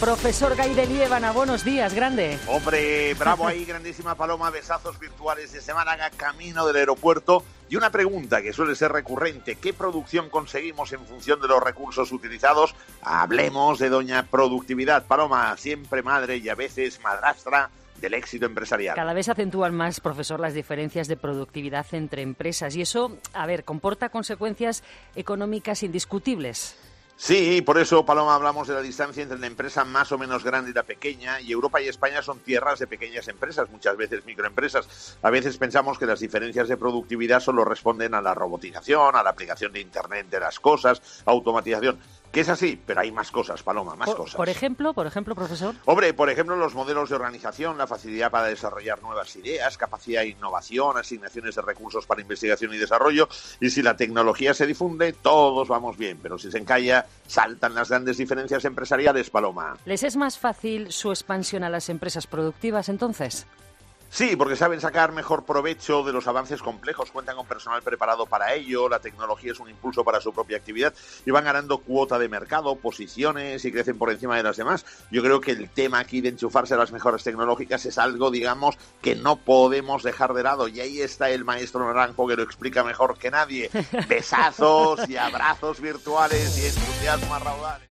Profesor Gay de Liébana, buenos días, grande. Hombre, bravo ahí, grandísima Paloma, besazos virtuales desde Málaga, camino del aeropuerto. Y una pregunta que suele ser recurrente, ¿qué producción conseguimos en función de los recursos utilizados? Hablemos de doña productividad. Paloma, siempre madre y a veces madrastra del éxito empresarial. Cada vez acentúan más, profesor, las diferencias de productividad entre empresas y eso, comporta consecuencias económicas indiscutibles. Sí, por eso, Paloma, hablamos de la distancia entre la empresa más o menos grande y la pequeña, y Europa y España son tierras de pequeñas empresas, muchas veces microempresas. A veces pensamos que las diferencias de productividad solo responden a la robotización, a la aplicación de Internet de las cosas, automatización. Que es así, pero hay más cosas, Paloma, más cosas. Por ejemplo, profesor. Hombre, por ejemplo, los modelos de organización, la facilidad para desarrollar nuevas ideas, capacidad de innovación, asignaciones de recursos para investigación y desarrollo. Y si la tecnología se difunde, todos vamos bien. Pero si se encalla, saltan las grandes diferencias empresariales, Paloma. ¿Les es más fácil su expansión a las empresas productivas, entonces? Sí, porque saben sacar mejor provecho de los avances complejos, cuentan con personal preparado para ello, la tecnología es un impulso para su propia actividad y van ganando cuota de mercado, posiciones y crecen por encima de las demás. Yo creo que el tema aquí de enchufarse a las mejores tecnológicas es algo, digamos, que no podemos dejar de lado y ahí está el maestro Naranjo que lo explica mejor que nadie. Besazos y abrazos virtuales y entusiasmo a raudales.